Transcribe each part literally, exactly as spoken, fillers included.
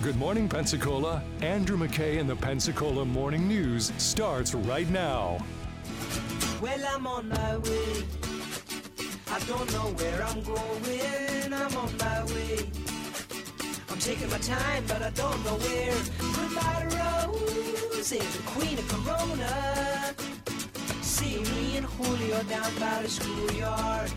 Good Morning Pensacola. Andrew McKay and the Pensacola Morning News starts right now. Well, I'm on my way. I don't know where I'm going. I'm on my way. I'm taking my time, but I don't know where. Goodbye, Rose, the queen of Corona. See me and Julio down by the schoolyard.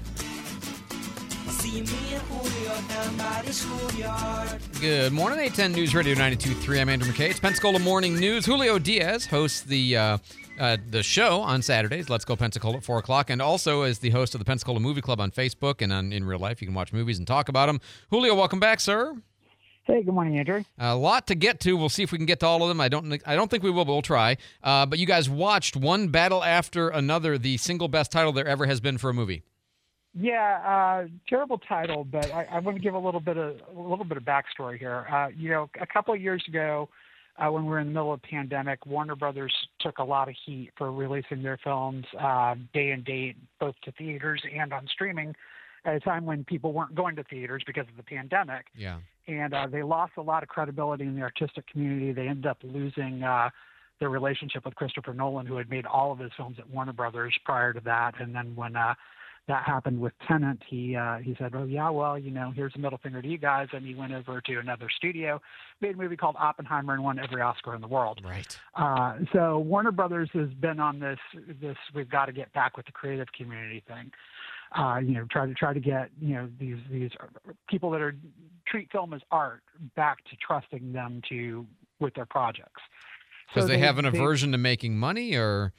See me and Julio down by the schoolyard. Good morning, eight ten News Radio ninety-two point three. I'm Andrew McKay. It's Pensacola Morning News. Julio Diaz hosts the uh, uh, the show on Saturdays, Let's Go Pensacola at four o'clock, and also is the host of the Pensacola Movie Club on Facebook and on in real life. You can watch movies and talk about them. Julio, welcome back, sir. Hey, good morning, Andrew. A lot to get to. We'll see if we can get to all of them. I don't I don't think we will, but we'll try. Uh, but you guys watched One Battle After Another, the single best title there ever has been for a movie. Yeah, uh, terrible title, but I, I want to give a little bit of a little bit of backstory here. Uh, you know, a couple of years ago, uh, when we were in the middle of the pandemic, Warner Brothers took a lot of heat for releasing their films uh, day and date, both to theaters and on streaming, at a time when people weren't going to theaters because of the pandemic. Yeah, and uh, they lost a lot of credibility in the artistic community. They ended up losing uh, their relationship with Christopher Nolan, who had made all of his films at Warner Brothers prior to that, and then when uh, that happened with Tenet, he uh, he said, oh, yeah, well, you know, here's a middle finger to you guys. And he went over to another studio, made a movie called Oppenheimer, and won every Oscar in the world. right. Uh, so Warner Brothers has been on this, this we've got to get back with the creative community thing. Uh, you know, try to try to get, you know, these these people that are treat film as art back to trusting them to with their projects. Because So they, they have an they, aversion to making money, or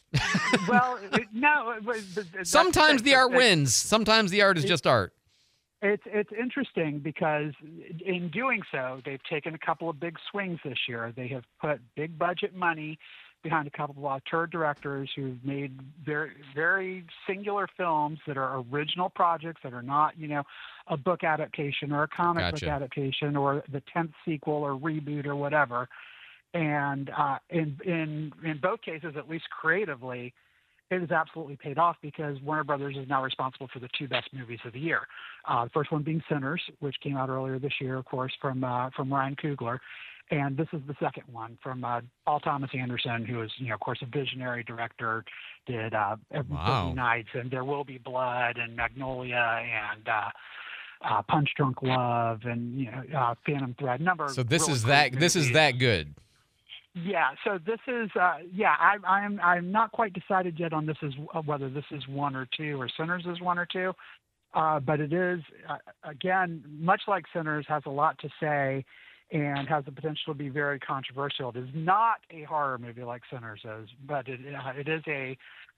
well, it, no. It, it, it, sometimes the art it, wins. Sometimes the art is it, just art. It's it's interesting because in doing so, they've taken a couple of big swings this year. They have put big budget money behind a couple of auteur directors who've made very very singular films that are original projects that are not, you know, a book adaptation or a comic Gotcha. book adaptation or the tenth sequel or reboot or whatever. And uh, in in in both cases, at least creatively, it has absolutely paid off because Warner Brothers is now responsible for the two best movies of the year. Uh, the first one being Sinners, which came out earlier this year, of course, from uh, from Ryan Coogler, and this is the second one from uh, Paul Thomas Anderson, who is, you know, of course, a visionary director. Did uh, Wow. Boogie Nights and There Will Be Blood and Magnolia and uh, uh, Punch Drunk Love and, you know, uh, Phantom Thread. Number. So this really is great that this is movies. that good. Yeah, so this is uh, yeah. I, I'm I'm not quite decided yet on this is uh, whether this is one or two or Sinners is one or two, uh, but it is uh, again much like Sinners has a lot to say, and has the potential to be very controversial. It is not a horror movie like Sinners is, but it uh, it is a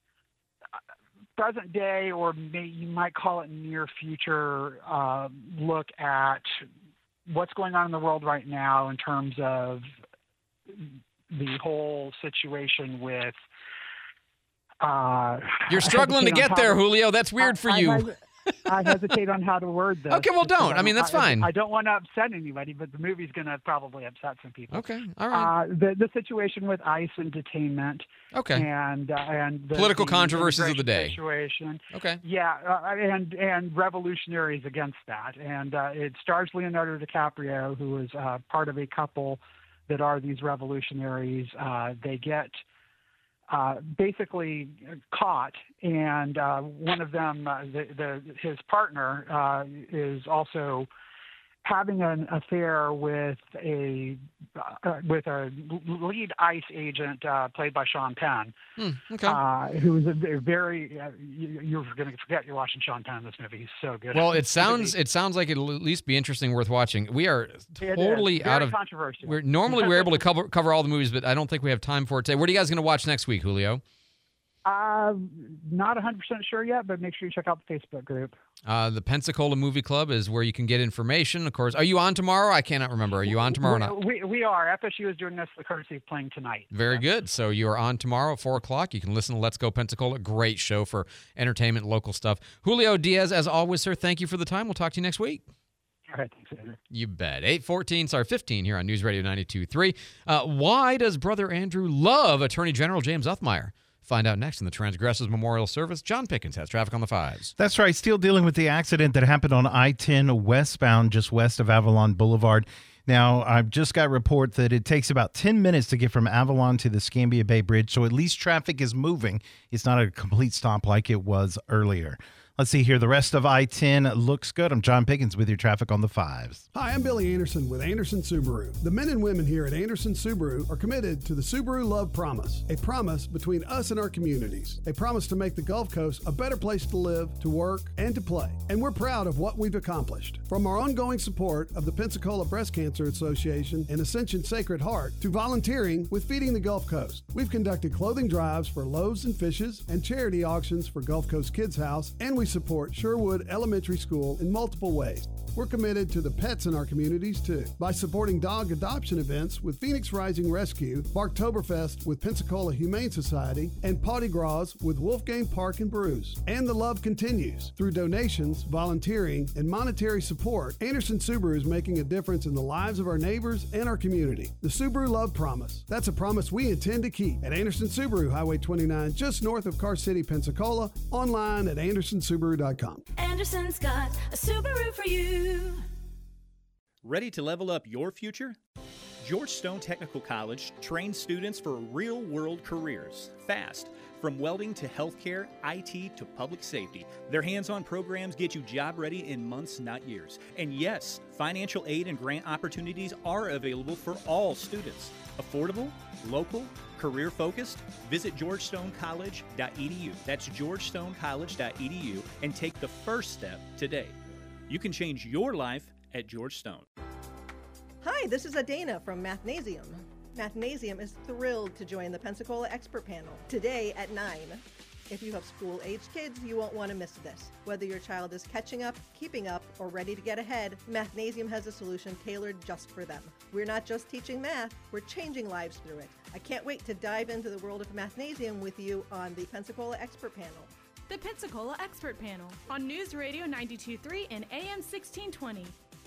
present day, or may, you might call it near future uh, look at what's going on in the world right now in terms of the whole situation with uh You're struggling to hesitate on get how there, Julio. That's weird for I, you. I, I hesitate on how to word this. Okay, well, don't. I mean, that's I, fine. I don't want to upset anybody, but the movie's going to probably upset some people. Okay, all right. Uh, the the situation with ICE and detainment, Okay. and uh, and the, Political the controversies of the day. Situation. Okay. Yeah, uh, and and revolutionaries against that, and uh, it stars Leonardo DiCaprio, who is uh, part of a couple that are these revolutionaries. Uh, they get uh, basically caught, and uh, one of them, uh, the, the, his partner, uh, is also having an affair with a uh, with a lead ICE agent uh, played by Sean Penn, Hmm, okay. uh, who is a very uh, you, you're going to forget you're watching Sean Penn in this movie. He's so good. Well, it sounds it sounds like it'll at least be interesting, worth watching. We are It is. totally Very out of. controversial. We're normally we're able to cover cover all the movies, but I don't think we have time for it today. What are you guys going to watch next week, Julio? Uh, not one hundred percent sure yet, but make sure you check out the Facebook group. Uh, the Pensacola Movie Club is where you can get information. Of course, are you on tomorrow? I cannot remember. Are you on tomorrow or not? We, we are. F S U is doing us the courtesy of playing tonight. Very good. So you are on tomorrow at four o'clock. You can listen to Let's Go Pensacola. Great show for entertainment, local stuff. Julio Diaz, as always, sir, thank you for the time. We'll talk to you next week. All right, thanks, Andrew. You bet. eight fourteen, sorry, fifteen here on News Radio ninety-two point three. Uh, why does Brother Andrew love Attorney General James Uthmeyer? Find out next in the Transgressors Memorial Service. John Pickens has traffic on the fives. That's right. Still dealing with the accident that happened on I ten westbound, just west of Avalon Boulevard. Now, I've just got a report that it takes about ten minutes to get from Avalon to the Scambia Bay Bridge, so at least traffic is moving. It's not a complete stop like it was earlier. Let's see here. The rest of I ten looks good. I'm John Pickens with your traffic on the fives. Hi, I'm Billy Anderson with Anderson Subaru. The men and women here at Anderson Subaru are committed to the Subaru Love Promise, a promise between us and our communities, a promise to make the Gulf Coast a better place to live, to work, and to play. And we're proud of what we've accomplished. From our ongoing support of the Pensacola Breast Cancer Association and Ascension Sacred Heart to volunteering with Feeding the Gulf Coast. We've conducted clothing drives for Loaves and Fishes and charity auctions for Gulf Coast Kids House, and we support Sherwood Elementary School in multiple ways. We're committed to the pets in our communities, too, by supporting dog adoption events with Phoenix Rising Rescue, Barktoberfest with Pensacola Humane Society, and Potty Gras with Wolfgang Park and Brews. And the love continues. Through donations, volunteering, and monetary support, Anderson Subaru is making a difference in the lives of our neighbors and our community. The Subaru Love Promise. That's a promise we intend to keep at Anderson Subaru, Highway twenty-nine, just north of Car City, Pensacola, online at anderson subaru dot com. Anderson's got a Subaru for you. Ready to level up your future? George Stone Technical College trains students for real-world careers, fast. From welding to healthcare, I T to public safety, their hands-on programs get you job-ready in months, not years. And yes, financial aid and grant opportunities are available for all students. Affordable, local, career-focused? Visit george stone college dot e d u. That's george stone college dot e d u and take the first step today. You can change your life at George Stone. Hi, this is Adana from Mathnasium. Mathnasium is thrilled to join the Pensacola Expert Panel today at nine. If you have school-aged kids, you won't want to miss this. Whether your child is catching up, keeping up, or ready to get ahead, Mathnasium has a solution tailored just for them. We're not just teaching math, we're changing lives through it. I can't wait to dive into the world of Mathnasium with you on the Pensacola Expert Panel. The Pensacola Expert Panel on News Radio ninety-two point three and A M sixteen twenty.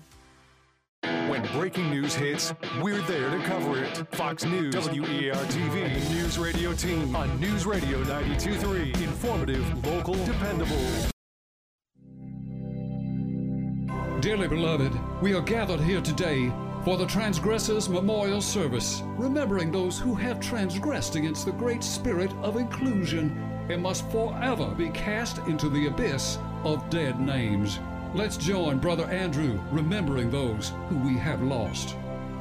When breaking news hits, we're there to cover it. Fox News, W E A R T V, and the News Radio team on News Radio ninety-two point three. Informative, local, dependable. Dearly beloved, we are gathered here today for the Transgressors Memorial Service, remembering those who have transgressed against the great spirit of inclusion and must forever be cast into the abyss of dead names. Let's join Brother Andrew remembering those who we have lost.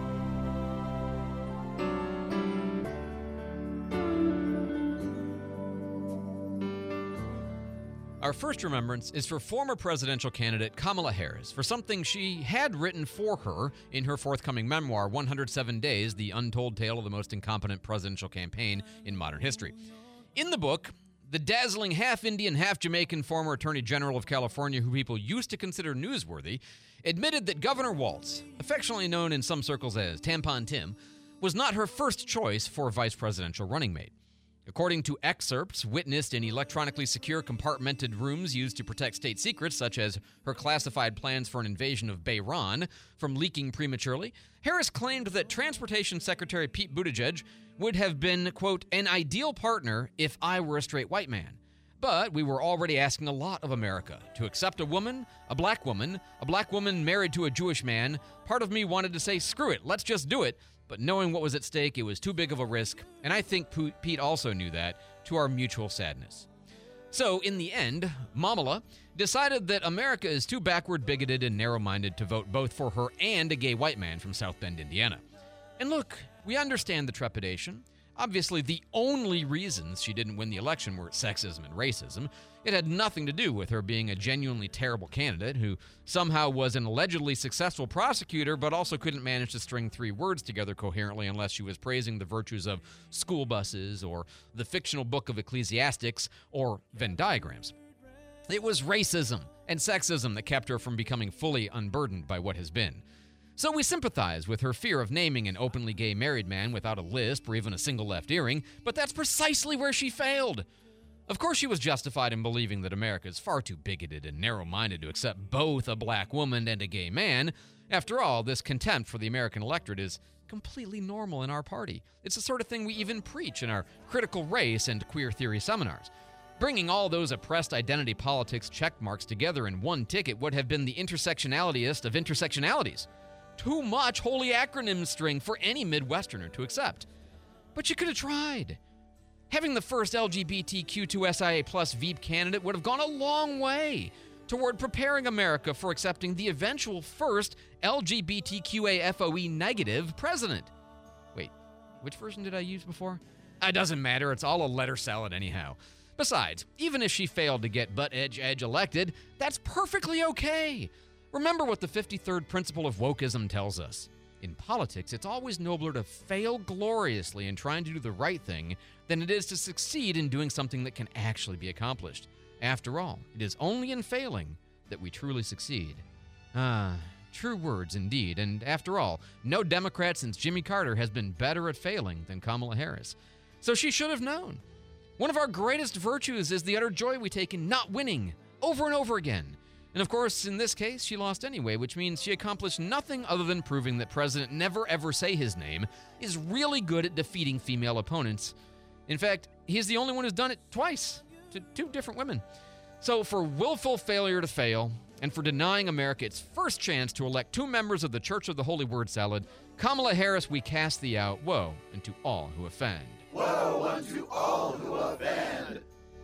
Our first remembrance is for former presidential candidate Kamala Harris for something she had written for her in her forthcoming memoir, one hundred seven days, The Untold Tale of the Most Incompetent Presidential Campaign in Modern History. In the book, the dazzling half-Indian, half-Jamaican former Attorney General of California, who people used to consider newsworthy, admitted that Governor Walz, affectionately known in some circles as Tampon Tim, was not her first choice for vice presidential running mate. According to excerpts witnessed in electronically secure compartmented rooms used to protect state secrets, such as her classified plans for an invasion of Bahrain, from leaking prematurely, Harris claimed that Transportation Secretary Pete Buttigieg would have been, quote, an ideal partner if I were a straight white man. But we were already asking a lot of America. To accept a woman, a black woman, a black woman married to a Jewish man, part of me wanted to say, screw it, let's just do it. But knowing what was at stake, it was too big of a risk, and I think Pete also knew that, to our mutual sadness. So, in the end, Mamala decided that America is too backward, bigoted, and narrow-minded to vote both for her and a gay white man from South Bend, Indiana. And look, we understand the trepidation. Obviously, the only reasons she didn't win the election were sexism and racism. It had nothing to do with her being a genuinely terrible candidate who somehow was an allegedly successful prosecutor but also couldn't manage to string three words together coherently unless she was praising the virtues of school buses or the fictional book of Ecclesiastics or Venn diagrams. It was racism and sexism that kept her from becoming fully unburdened by what has been. So we sympathize with her fear of naming an openly gay married man without a lisp or even a single left earring, but that's precisely where she failed. Of course she was justified in believing that America is far too bigoted and narrow-minded to accept both a black woman and a gay man. After all, this contempt for the American electorate is completely normal in our party. It's the sort of thing we even preach in our critical race and queer theory seminars. Bringing all those oppressed identity politics check marks together in one ticket would have been the intersectionalityest of intersectionalities. too much holy acronym string for any Midwesterner to accept. But you could have tried. Having the first L G B T Q two S I A plus Veep candidate would have gone a long way toward preparing America for accepting the eventual first L G B T Q A F O E negative president. Wait, which version did I use before? It doesn't matter, it's all a letter salad anyhow. Besides, even if she failed to get butt edge edge elected, that's perfectly okay. Remember what the fifty-third principle of wokeism tells us. In politics, it's always nobler to fail gloriously in trying to do the right thing than it is to succeed in doing something that can actually be accomplished. After all, it is only in failing that we truly succeed. Ah, true words indeed. And after all, no Democrat since Jimmy Carter has been better at failing than Kamala Harris. So she should have known. One of our greatest virtues is the utter joy we take in not winning over and over again. And of course, in this case, she lost anyway, which means she accomplished nothing other than proving that President Never Ever Say His Name is really good at defeating female opponents. In fact, he's the only one who's done it twice to two different women. So for willful failure to fail, and for denying America its first chance to elect two members of the Church of the Holy Word Salad, Kamala Harris, we cast thee out. Woe unto all who offend. Woe unto all who offend.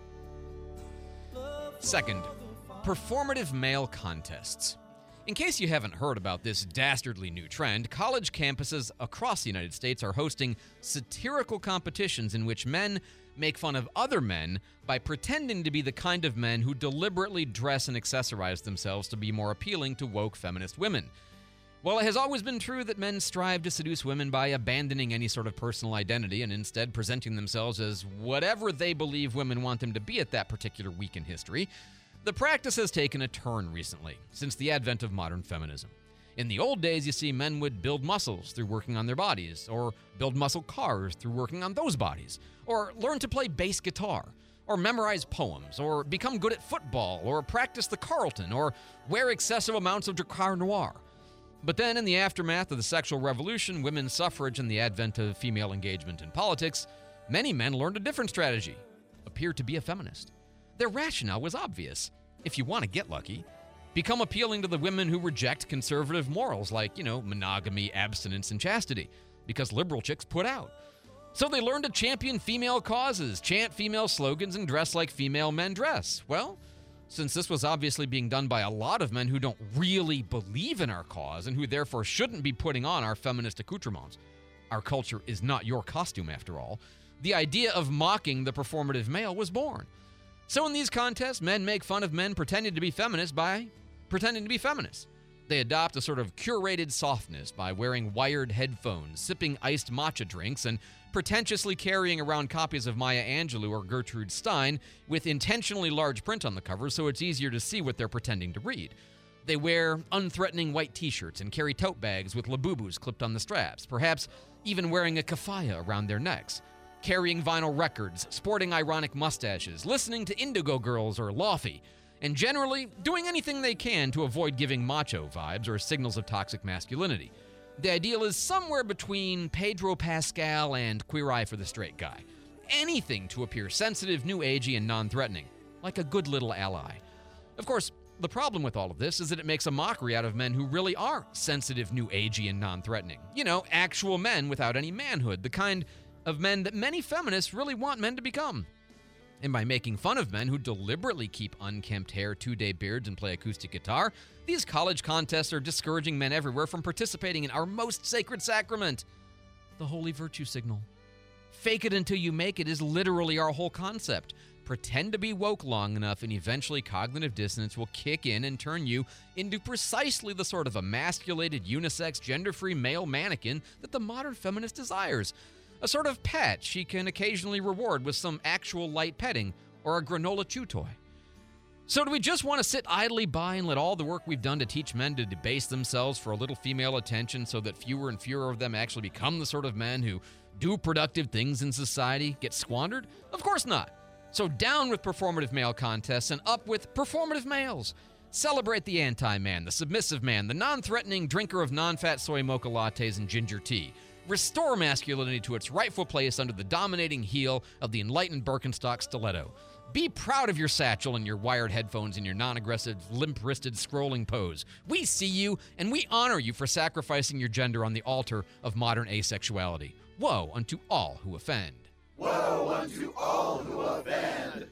Second, performative male contests. In case you haven't heard about this dastardly new trend, college campuses across the United States are hosting satirical competitions in which men make fun of other men by pretending to be the kind of men who deliberately dress and accessorize themselves to be more appealing to woke feminist women. While it has always been true that men strive to seduce women by abandoning any sort of personal identity and instead presenting themselves as whatever they believe women want them to be at that particular week in history, the practice has taken a turn recently, since the advent of modern feminism. In the old days, you see, men would build muscles through working on their bodies, or build muscle cars through working on those bodies, or learn to play bass guitar, or memorize poems, or become good at football, or practice the Carlton, or wear excessive amounts of Drakkar Noir. But then, in the aftermath of the sexual revolution, women's suffrage, and the advent of female engagement in politics, many men learned a different strategy: appear to be a feminist. Their rationale was obvious. If you want to get lucky, become appealing to the women who reject conservative morals like, you know, monogamy, abstinence, and chastity, because liberal chicks put out. So they learned to champion female causes, chant female slogans, and dress like female men dress. Well, since this was obviously being done by a lot of men who don't really believe in our cause and who therefore shouldn't be putting on our feminist accoutrements, our culture is not your costume after all, the idea of mocking the performative male was born. So in these contests, men make fun of men pretending to be feminists by pretending to be feminists. They adopt a sort of curated softness by wearing wired headphones, sipping iced matcha drinks, and pretentiously carrying around copies of Maya Angelou or Gertrude Stein with intentionally large print on the cover so it's easier to see what they're pretending to read. They wear unthreatening white t-shirts and carry tote bags with Labubus clipped on the straps, perhaps even wearing a keffiyeh around their necks, carrying vinyl records, sporting ironic mustaches, listening to Indigo Girls or Lofi, and generally doing anything they can to avoid giving macho vibes or signals of toxic masculinity. The ideal is somewhere between Pedro Pascal and Queer Eye for the Straight Guy. Anything to appear sensitive, new agey, and non-threatening, like a good little ally. Of course, the problem with all of this is that it makes a mockery out of men who really are sensitive, new agey, and non-threatening. You know, actual men without any manhood, the kind of men that many feminists really want men to become. And by making fun of men who deliberately keep unkempt hair, two-day beards, and play acoustic guitar, these college contests are discouraging men everywhere from participating in our most sacred sacrament, the holy virtue signal. Fake it until you make it is literally our whole concept. Pretend to be woke long enough and eventually cognitive dissonance will kick in and turn you into precisely the sort of emasculated, unisex, gender-free male mannequin that the modern feminist desires. A sort of pet she can occasionally reward with some actual light petting or a granola chew toy. So do we just want to sit idly by and let all the work we've done to teach men to debase themselves for a little female attention so that fewer and fewer of them actually become the sort of men who do productive things in society get squandered? Of course not. So down with performative male contests and up with performative males. Celebrate the anti-man, the submissive man, the non-threatening drinker of non-fat soy mocha lattes and ginger tea. Restore masculinity to its rightful place under the dominating heel of the enlightened Birkenstock stiletto. Be proud of your satchel and your wired headphones and your non-aggressive, limp-wristed scrolling pose. We see you, and we honor you for sacrificing your gender on the altar of modern asexuality. Woe unto all who offend. Woe unto all who offend.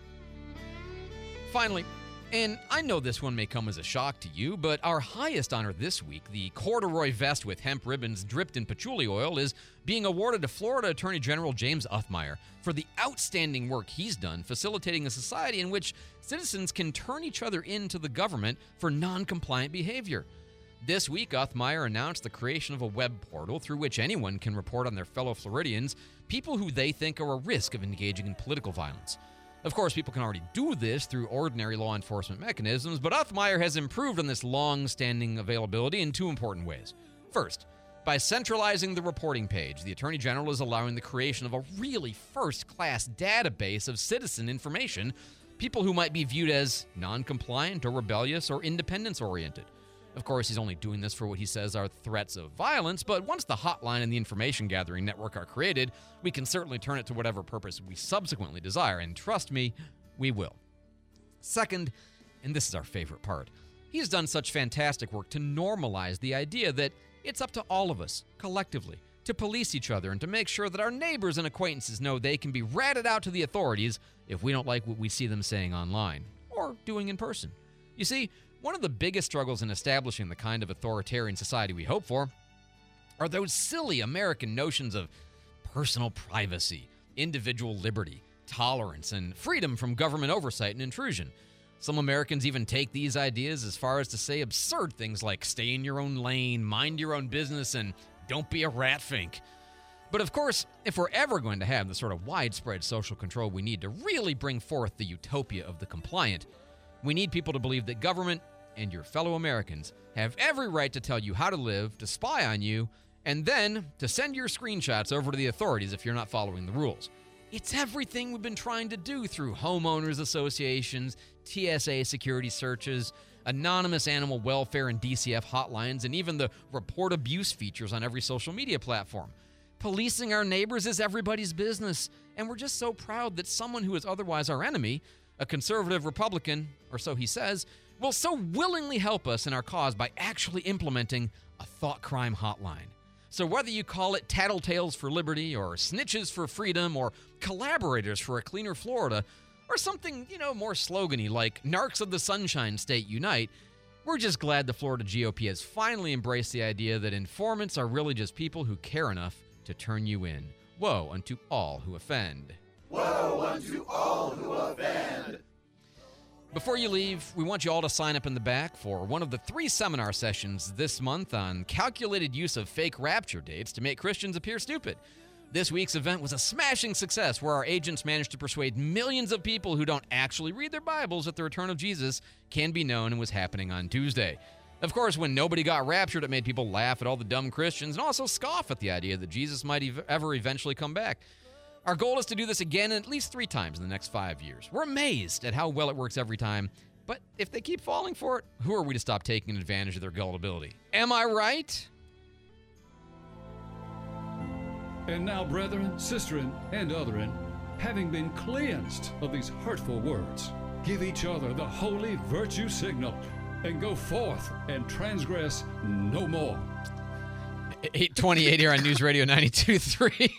Finally, and I know this one may come as a shock to you, but our highest honor this week, the corduroy vest with hemp ribbons dripped in patchouli oil, is being awarded to Florida Attorney General James Uthmire for the outstanding work he's done facilitating a society in which citizens can turn each other into the government for non-compliant behavior. This week, Uthmire announced the creation of a web portal through which anyone can report on their fellow Floridians, people who they think are a risk of engaging in political violence. Of course, people can already do this through ordinary law enforcement mechanisms, but Uthmire has improved on this long-standing availability in two important ways. First, by centralizing the reporting page, the Attorney General is allowing the creation of a really first-class database of citizen information, people who might be viewed as non-compliant or rebellious or independence-oriented. Of course, he's only doing this for what he says are threats of violence, but once the hotline and the information gathering network are created, we can certainly turn it to whatever purpose we subsequently desire, and trust me, we will. Second, and this is our favorite part, he's done such fantastic work to normalize the idea that it's up to all of us, collectively, to police each other and to make sure that our neighbors and acquaintances know they can be ratted out to the authorities if we don't like what we see them saying online, or doing in person. You see, one of the biggest struggles in establishing the kind of authoritarian society we hope for are those silly American notions of personal privacy, individual liberty, tolerance, and freedom from government oversight and intrusion. Some Americans even take these ideas as far as to say absurd things like stay in your own lane, mind your own business, and don't be a ratfink. But of course, if we're ever going to have the sort of widespread social control we need to really bring forth the utopia of the compliant, we need people to believe that government and your fellow Americans have every right to tell you how to live, to spy on you, and then to send your screenshots over to the authorities if you're not following the rules. It's everything we've been trying to do through homeowners associations, T S A security searches, anonymous animal welfare and D C F hotlines, and even the report abuse features on every social media platform. Policing our neighbors is everybody's business, and we're just so proud that someone who is otherwise our enemy, a conservative Republican, or so he says, will so willingly help us in our cause by actually implementing a thought crime hotline. So whether you call it Tattletales for Liberty, or Snitches for Freedom, or Collaborators for a Cleaner Florida, or something, you know, more slogany like Narcs of the Sunshine State Unite, we're just glad the Florida G O P has finally embraced the idea that informants are really just people who care enough to turn you in. Woe unto all who offend. Woe unto all who offend. Before you leave, we want you all to sign up in the back for one of the three seminar sessions this month on calculated use of fake rapture dates to make Christians appear stupid. This week's event was a smashing success where our agents managed to persuade millions of people who don't actually read their Bibles that the return of Jesus can be known and was happening on Tuesday. Of course, when nobody got raptured, it made people laugh at all the dumb Christians and also scoff at the idea that Jesus might ev- ever eventually come back. Our goal is to do this again at least three times in the next five years. We're amazed at how well it works every time, but if they keep falling for it, who are we to stop taking advantage of their gullibility? Am I right? And now, brethren, sisterin, and otherin, having been cleansed of these hurtful words, give each other the holy virtue signal, and go forth and transgress no more. eight twenty-eight here on News Radio ninety-two point three.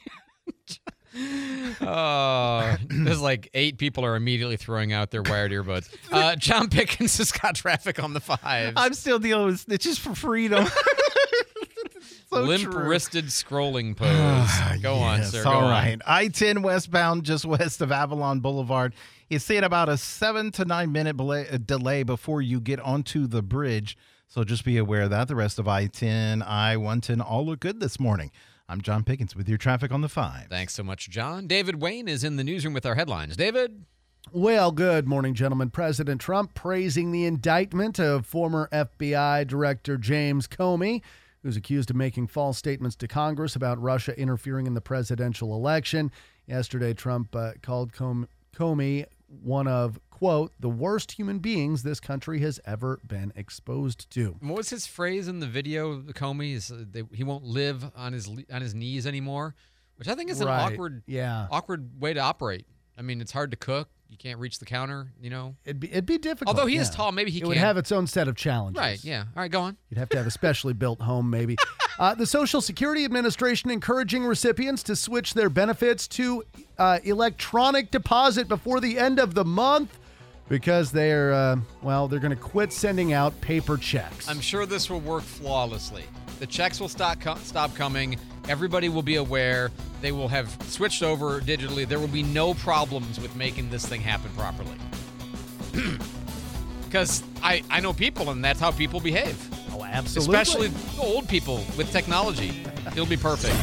Oh, there's like eight people are immediately throwing out their wired earbuds. Uh, John Pickens has got traffic on the fives. I'm still dealing with Snitches for Freedom. So limp-wristed scrolling pose. Go yes, on, sir. Go all on. right. I ten westbound, just west of Avalon Boulevard. It's saying about a seven to nine minute belay, uh, delay before you get onto the bridge. So just be aware of that. The rest of I ten, I one ten, all look good this morning. I'm John Pickens with your traffic on the five. Thanks so much, John. David Wayne is in the newsroom with our headlines. David? Well, good morning, gentlemen. President Trump praising the indictment of former F B I Director James Comey, who's accused of making false statements to Congress about Russia interfering in the presidential election. Yesterday, Trump uh, called Com- Comey one of, quote, the worst human beings this country has ever been exposed to. What was his phrase in the video, Comey? Is, uh, they, he won't live on his on his knees anymore, which I think is an Right. awkward, yeah. awkward way to operate. I mean, it's hard to cook. you can't reach the counter, you know. It'd be it'd be difficult. Although he yeah. is tall, maybe he it can. would have its own set of challenges. Right, yeah. All right, go on. You'd have to have a specially built home, maybe. uh, the Social Security Administration encouraging recipients to switch their benefits to uh, electronic deposit before the end of the month because they're, uh, well, they're going to quit sending out paper checks. I'm sure this will work flawlessly. The checks will stop co- stop coming. Everybody will be aware. They will have switched over digitally. There will be no problems with making this thing happen properly. Because I, I know people, and that's how people behave. Oh, absolutely. Especially old people with technology. It'll be perfect.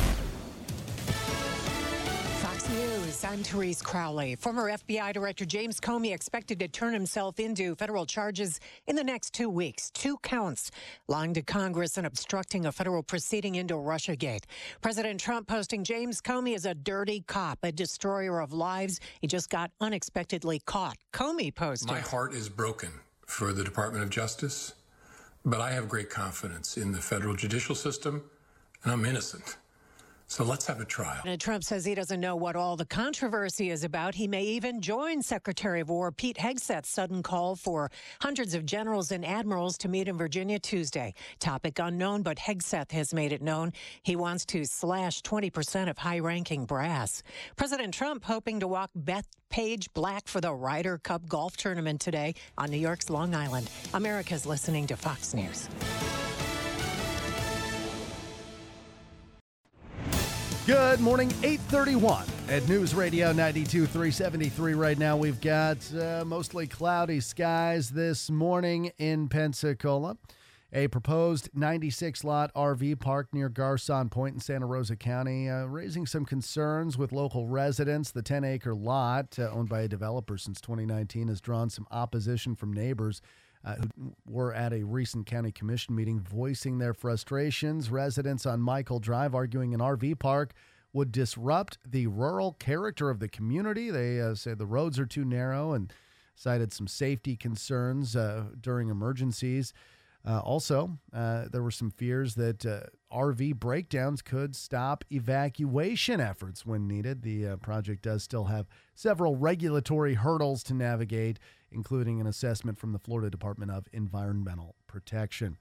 Fox News, I'm Therese Crowley. Former F B I Director James Comey expected to turn himself into federal charges in the next two weeks. Two counts, lying to Congress and obstructing a federal proceeding into Russiagate. President Trump posting James Comey as a dirty cop, a destroyer of lives. He just got unexpectedly caught. Comey posted. My heart is broken for the Department of Justice, but I have great confidence in the federal judicial system, and I'm innocent. So let's have a trial. And Trump says he doesn't know what all the controversy is about. He may even join Secretary of War Pete Hegseth's sudden call for hundreds of generals and admirals to meet in Virginia Tuesday. Topic unknown, but Hegseth has made it known he wants to slash twenty percent of high-ranking brass. President Trump hoping to walk Beth Page Black for the Ryder Cup golf tournament today on New York's Long Island. America's listening to Fox News. Good morning, eight thirty-one at News Radio ninety-two three seventy-three. Right now we've got uh, mostly cloudy skies this morning in Pensacola. A proposed ninety-six lot R V park near Garcon Point in Santa Rosa County, uh, raising some concerns with local residents. The ten acre lot, uh, owned by a developer since twenty nineteen, has drawn some opposition from neighbors Uh, who were at a recent county commission meeting voicing their frustrations. Residents on Michael Drive arguing an R V park would disrupt the rural character of the community. They uh, said the roads are too narrow and cited some safety concerns uh, during emergencies. Uh, also, uh, there were some fears that uh, R V breakdowns could stop evacuation efforts when needed. The uh, project does still have several regulatory hurdles to navigate, including an assessment from the Florida Department of Environmental Protection.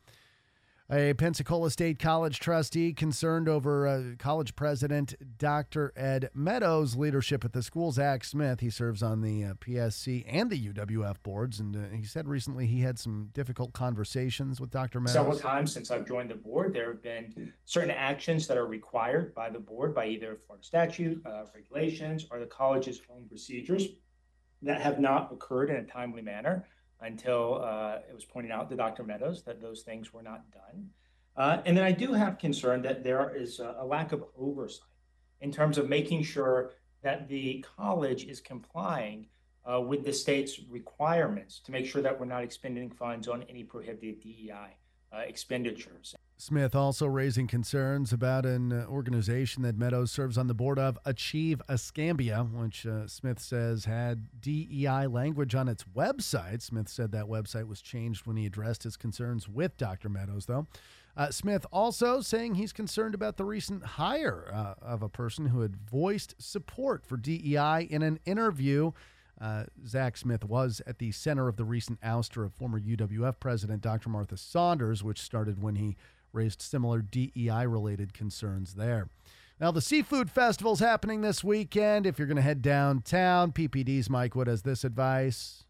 A Pensacola State College trustee concerned over uh, college president Doctor Ed Meadows' leadership at the school. Zach Smith, he serves on the uh, P S C and the U W F boards, and uh, he said recently he had some difficult conversations with Doctor Meadows. Several times since I've joined the board, there have been certain actions that are required by the board by either Florida statute, uh, regulations, or the college's own procedures that have not occurred in a timely manner until uh, it was pointed out to Doctor Meadows that those things were not done. Uh, and then I do have concern that there is a, a lack of oversight in terms of making sure that the college is complying uh, with the state's requirements to make sure that we're not expending funds on any prohibited D E I uh, expenditures. Smith also raising concerns about an uh, organization that Meadows serves on the board of, Achieve Escambia, which uh, Smith says had D E I language on its website. Smith said that website was changed when he addressed his concerns with Doctor Meadows, though. Uh, Smith also saying he's concerned about the recent hire uh, of a person who had voiced support for D E I in an interview. Uh, Zach Smith was at the center of the recent ouster of former U W F president Doctor Martha Saunders, which started when he raised similar D E I-related concerns there. Now, the Seafood Festival's happening this weekend. If you're going to head downtown, P P D's Mike Wood has this advice.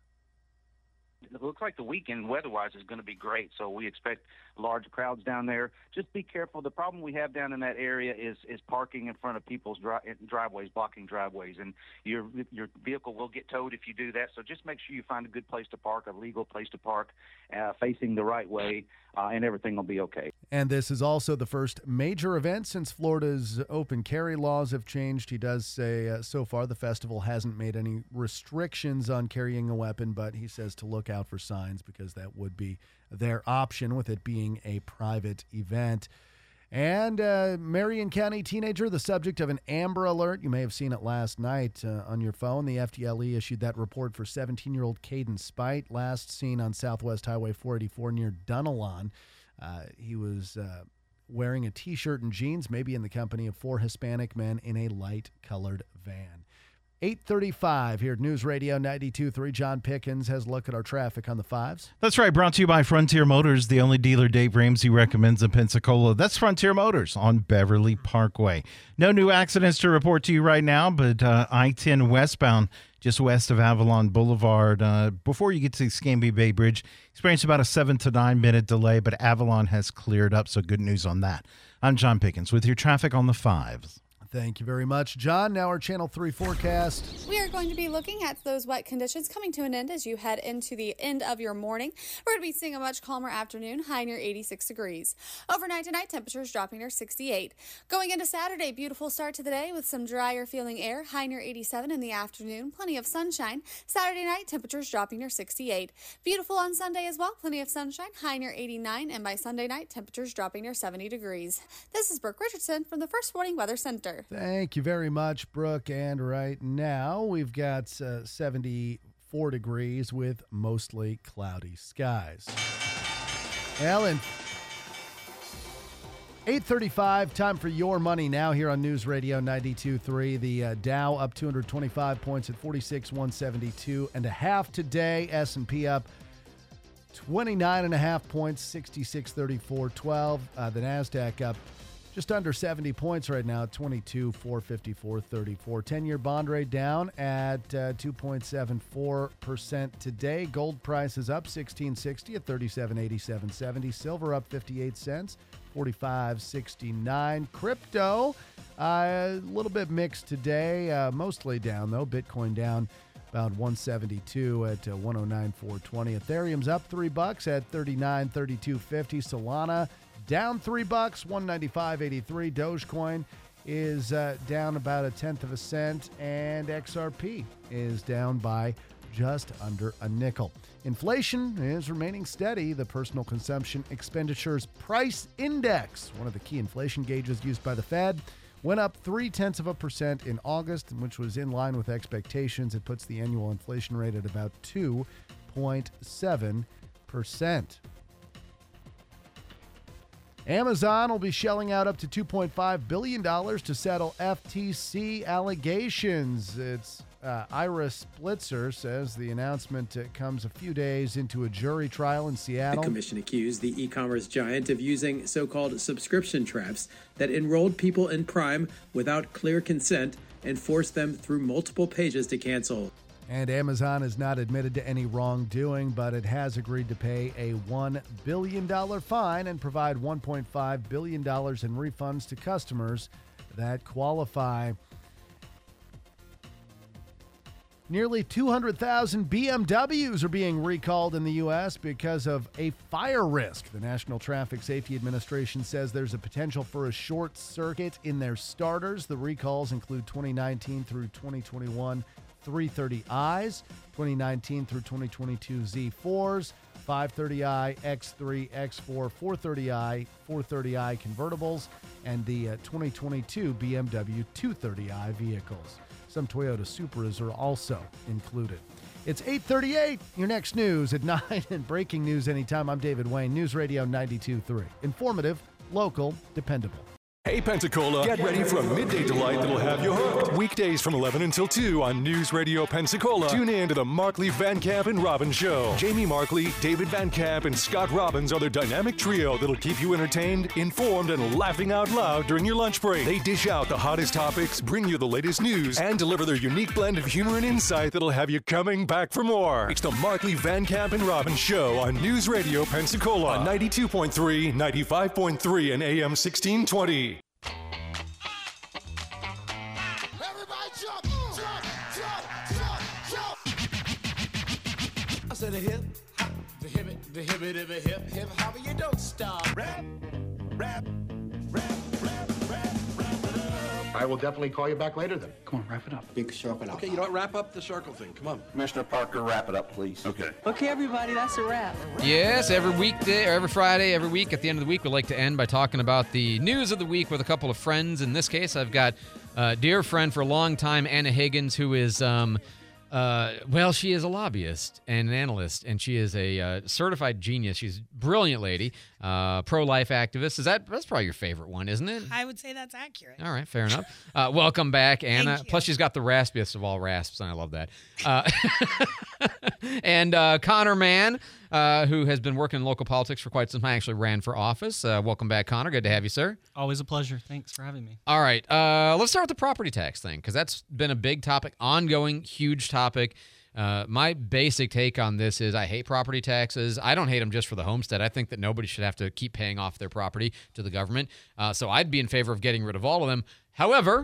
It looks like the weekend weather-wise is going to be great, so we expect large crowds down there. Just be careful. The problem we have down in that area is is parking in front of people's dri- driveways, blocking driveways, and your your vehicle will get towed if you do that. So just make sure you find a good place to park, a legal place to park, uh, facing the right way, uh, and everything will be okay. And this is also the first major event since Florida's open carry laws have changed. He does say uh, so far the festival hasn't made any restrictions on carrying a weapon, but he says to look out for signs because that would be their option with it being a private event. And uh, Marion County teenager, the subject of an Amber Alert. You may have seen it last night uh, on your phone. The F D L E issued that report for seventeen-year-old Caden Spite, last seen on Southwest Highway four eighty-four near Dunalon. Uh, he was uh, wearing a T-shirt and jeans, maybe in the company of four Hispanic men in a light-colored van. eight thirty-five here at News Radio ninety-two point three. John Pickens has a look at our traffic on the fives. That's right. Brought to you by Frontier Motors, the only dealer Dave Ramsey recommends in Pensacola. That's Frontier Motors on Beverly Parkway. No new accidents to report to you right now, but uh, I ten westbound, just west of Avalon Boulevard, uh, before you get to the Scambia Bay Bridge, experienced about a seven to nine minute delay, but Avalon has cleared up, so good news on that. I'm John Pickens with your traffic on the fives. Thank you very much, John. Now our Channel three forecast. We are going to be looking at those wet conditions coming to an end as you head into the end of your morning. We're going to be seeing a much calmer afternoon, high near eighty-six degrees. Overnight tonight, temperatures dropping near sixty-eight. Going into Saturday, beautiful start to the day with some drier feeling air, high near eighty-seven in the afternoon, plenty of sunshine. Saturday night, temperatures dropping near sixty-eight. Beautiful on Sunday as well, plenty of sunshine, high near eighty-nine, and by Sunday night, temperatures dropping near seventy degrees. This is Brooke Richardson from the First Warning Weather Center. Thank you very much, Brooke. And right now we've got uh, seventy-four degrees with mostly cloudy skies. Alan, eight thirty-five, time for your money now here on News Radio ninety-two point three. The uh, Dow up two hundred twenty-five points at forty-six thousand one hundred seventy-two and a half today. S and P up twenty-nine and a half points, sixty-six thirty-four twelve. Uh, the NASDAQ up just under seventy points right now, twenty-two thousand four hundred fifty-four thirty-four. ten-year bond rate down at uh, two point seven four percent today. Gold price is up sixteen sixty at thirty-seven eighty-seven seventy. Silver up fifty-eight cents, forty-five sixty-nine. Crypto, uh, a little bit mixed today, uh, mostly down though. Bitcoin down about one seventy-two at uh, one oh nine four twenty. Ethereum's up three bucks at thirty-nine thirty-two fifty. Solana down three bucks, one ninety-five eighty-three. Dogecoin is uh, down about a tenth of a cent, and X R P is down by just under a nickel. Inflation is remaining steady. The Personal Consumption Expenditures Price Index, one of the key inflation gauges used by the Fed, went up three tenths of a percent in August, which was in line with expectations. It puts the annual inflation rate at about two point seven percent. Amazon will be shelling out up to two point five billion dollars to settle F T C allegations. It's uh, Ira Splitzer says the announcement uh, comes a few days into a jury trial in Seattle. The commission accused the e-commerce giant of using so-called subscription traps that enrolled people in Prime without clear consent and forced them through multiple pages to cancel. And Amazon has not admitted to any wrongdoing, but it has agreed to pay a one billion dollars fine and provide one point five billion dollars in refunds to customers that qualify. Nearly two hundred thousand B M Ws are being recalled in the U S because of a fire risk. The National Traffic Safety Administration says there's a potential for a short circuit in their starters. The recalls include twenty nineteen through twenty twenty-one three thirty I's, twenty nineteen through twenty twenty-two Z fours, five thirty i, X three, X four, four thirty i, four thirty i convertibles, and the uh, twenty twenty-two B M W two thirty i vehicles. Some Toyota Supras are also included. It's eight thirty-eight. Your next news at nine and breaking news anytime. I'm David Wayne, News Radio ninety-two point three. Informative, local, dependable. Hey Pensacola, get ready for a midday delight that'll have you hooked. Weekdays from eleven until two on News Radio Pensacola. Tune in to the Markley, Van Camp, and Robbins Show. Jamie Markley, David Van Camp, and Scott Robbins are the dynamic trio that'll keep you entertained, informed, and laughing out loud during your lunch break. They dish out the hottest topics, bring you the latest news, and deliver their unique blend of humor and insight that'll have you coming back for more. It's the Markley, Van Camp, and Robbins Show on News Radio Pensacola on ninety-two point three, ninety-five point three, and A M sixteen twenty. To the hip, hop, the hip, the hip, the hip, hip, hip, hop, you don't stop. Rap, rap, rap, rap, rap, rap it up. I will definitely call you back later then. Come on, wrap it up. Big sharp it up. Okay, you know what? Wrap up the circle thing. Come on. Commissioner Parker, wrap it up, please. Okay. Okay, everybody, that's a wrap. Yes, every weekday or every Friday, every week at the end of the week, we like to end by talking about the news of the week with a couple of friends. In this case, I've got a dear friend for a long time, Anna Higgins, who is... um. Uh, well, she is a lobbyist and an analyst, and she is a uh, certified genius. She's a brilliant lady. uh, pro-life activist. Is that that's probably your favorite one, isn't it? I would say that's accurate. All right, fair enough. Uh, welcome back, Anna. Thank you. Plus, she's got the raspiest of all rasps, and I love that. Uh, and uh, Connor Mann, uh, who has been working in local politics for quite some time, actually ran for office. Uh, welcome back, Connor. Good to have you, sir. Always a pleasure. Thanks for having me. All right, uh, let's start with the property tax thing, because that's been a big topic, ongoing, huge topic. Uh, my basic take on this is I hate property taxes. I don't hate them just for the homestead. I think that nobody should have to keep paying off their property to the government. Uh, so I'd be in favor of getting rid of all of them. However,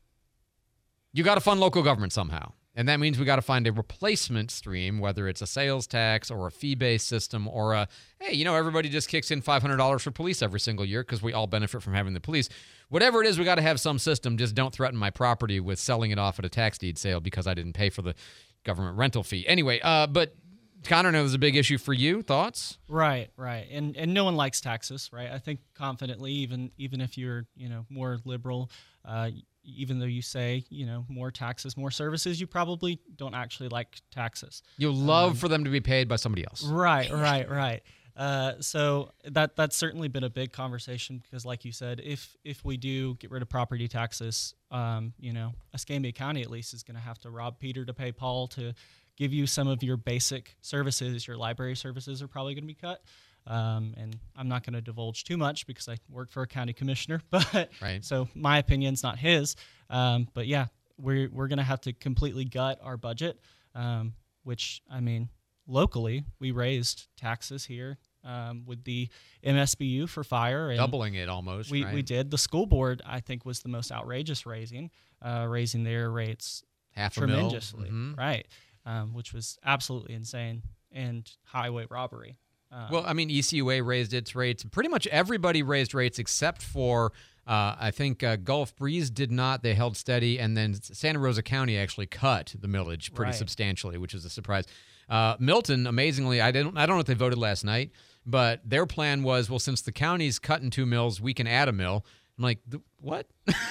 you got to fund local government somehow. And that means we got to find a replacement stream, whether it's a sales tax or a fee-based system or a, hey, you know, everybody just kicks in five hundred dollars for police every single year because we all benefit from having the police. Whatever it is, we got to have some system. Just don't threaten my property with selling it off at a tax deed sale because I didn't pay for the government rental fee. Anyway, uh, but Connor, knows a big issue for you. Thoughts? Right, right. And and no one likes taxes, right? I think confidently, even even if you're, you know, more liberal, uh, even though you say, you know, more taxes, more services, you probably don't actually like taxes. You love Um, for them to be paid by somebody else. Right, right, right. Uh, so that that's certainly been a big conversation because, like you said, if if we do get rid of property taxes, um, you know, Escambia County at least is going to have to rob Peter to pay Paul to give you some of your basic services. Your library services are probably going to be cut. Um, and I'm not going to divulge too much because I work for a county commissioner, but right. So my opinion's not his. Um, but yeah, we're, we're going to have to completely gut our budget, um, which I mean, locally we raised taxes here, um, with the M S B U for fire. And Doubling it almost, We, right? we did. The school board, I think, was the most outrageous raising, uh, raising their rates Half a mil. tremendously, Mhm. right? Um, which was absolutely insane, and highway robbery. Um, Well, I mean, E C U A raised its rates. Pretty much everybody raised rates except for, uh, I think, uh, Gulf Breeze did not. They held steady. And then Santa Rosa County actually cut the millage pretty Right. substantially, which is a surprise. Uh, Milton, amazingly, I didn't. I don't know if they voted last night, but their plan was, well, since the county's cutting two mills, we can add a mill. I'm like, "The- what?